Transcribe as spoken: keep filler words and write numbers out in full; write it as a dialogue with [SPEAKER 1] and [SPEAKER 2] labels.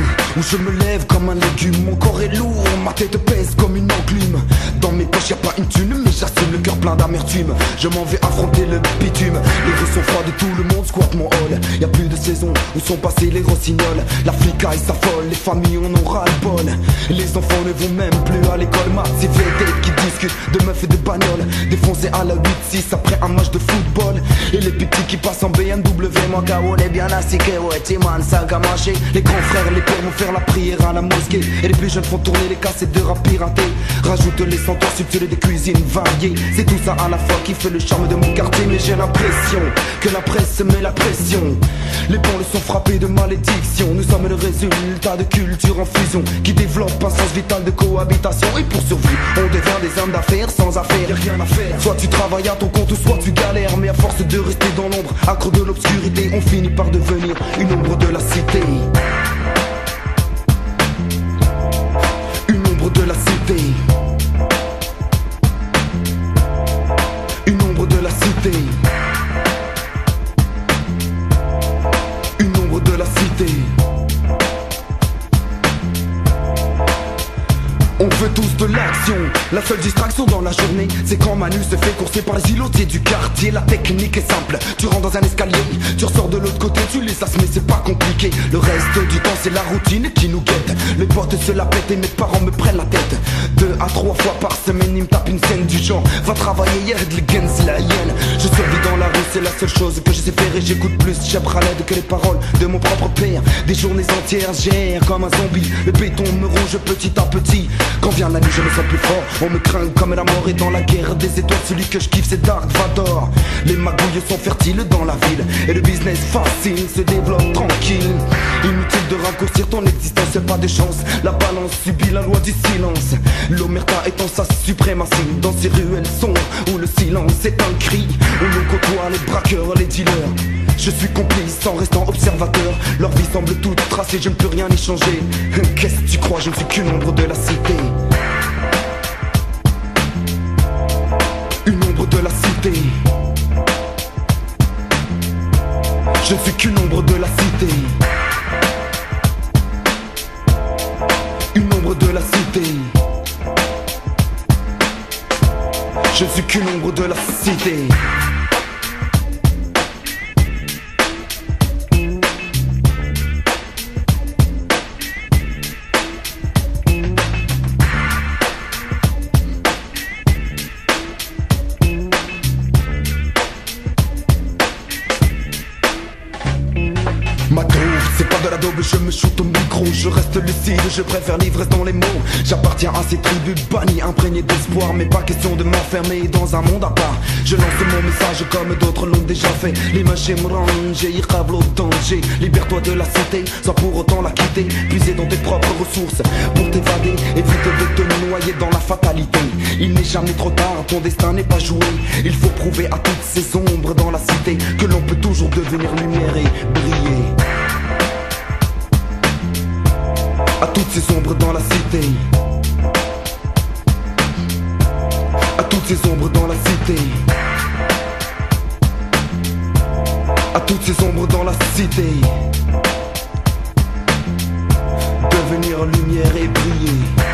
[SPEAKER 1] où je me lève comme un légume. Mon corps est lourd, ma tête pèse comme une enclume. Dans mes poches y'a pas une thune, mais j'assume le cœur plein d'amertume. Je m'en vais affronter le bitume. Les rues sont froides et tout le monde squatte mon hall. Y'a plus de saison où sont passés les rossignols. La flicaille s'affole, les familles en ont ras le bol. Les enfants ne vont même plus à l'école. Massif et têtes qui discutent de meufs et de bagnoles. Défoncés à la huit six après un match de football. Et les petits qui passent en B M W. Moi K O, on est bien assis, ouais, Timan, ça a marché. Les grands frères, les pères vont faire la prière à la mosquée. Et les plus jeunes font tourner les cassettes de rap piraté. Rajoute les senteurs subtiles des cuisines variées. C'est tout ça à la fois qui fait le charme de mon quartier. Mais j'ai l'impression que la presse met la pression. Les banlieues sont frappées de malédiction. Nous sommes le résultat de culture en fusion qui développe un sens vital de cohabitation. Et pour survivre, on devient des hommes d'affaires sans affaires. Y'a rien à faire. Soit tu travailles à ton compte ou soit tu galères. Mais à force de rester dans l'ombre, accro de l'obscurité, on finit par devenir une ombre de la cité. Une ombre de la cité. Une ombre de la cité. Une ombre de la cité. On veut tous de l'action. La seule distraction dans la journée, c'est quand Manu se fait courser par les îlotiers du quartier. La technique est simple, tu rentres dans un escalier, tu ressors de l'autre côté, tu les as, mais c'est pas compliqué. Le reste du temps c'est la routine qui nous guette. Les potes se la pètent et mes parents me prennent la tête. Deux à trois fois par semaine ils me tapent une scène du genre va travailler hier de l'Egens la hyène. Je survis dans la rue, c'est la seule chose que je sais faire. Et j'écoute plus Cheb Khaled que les paroles de mon propre père. Des journées entières j'erre comme un zombie. Le béton me ronge petit à petit. Quand vient la nuit je me sens plus fort. On me craint comme la mort. Et dans la guerre des étoiles celui que je kiffe c'est Dark Vador. Les magouilles sont fertiles dans la ville. Et le business facile se développe tranquille. Inutile de raccourcir ton existence, c'est pas de chance. La balance subit la loi du silence. L'omerta étant sa suprématie dans ces ruelles sombres où le silence est un cri. Où l'on côtoie les braqueurs, les dealers. Je suis complice en restant observateur. Leur vie semble toute tracée, je ne peux rien y changer. Qu'est-ce que tu crois, je ne suis qu'une ombre de la cité. Une ombre de la cité. Je ne suis qu'une ombre de la cité. Une ombre de la cité. Je ne suis qu'une ombre de la cité. Ma trouve, c'est pas de la daube, je me shoot au micro. Je reste lucide, je préfère l'ivresse dans les mots. J'appartiens à ces tribus bannies, imprégnées d'espoir. Mais pas question de m'enfermer dans un monde à part. Je lance mon message comme d'autres l'ont déjà fait. L'image me range, irrable au danger. Libère-toi de la cité, sans pour autant la quitter. Puiser dans tes propres ressources pour t'évader. Évite de te noyer dans la fatalité. Il n'est jamais trop tard, ton destin n'est pas joué. Il faut prouver à toutes ces ombres dans la cité que l'on peut toujours devenir lumière et briller. À toutes ces ombres dans la cité. À toutes ces ombres dans la cité. À toutes ces ombres dans la cité. Devenir lumière et briller.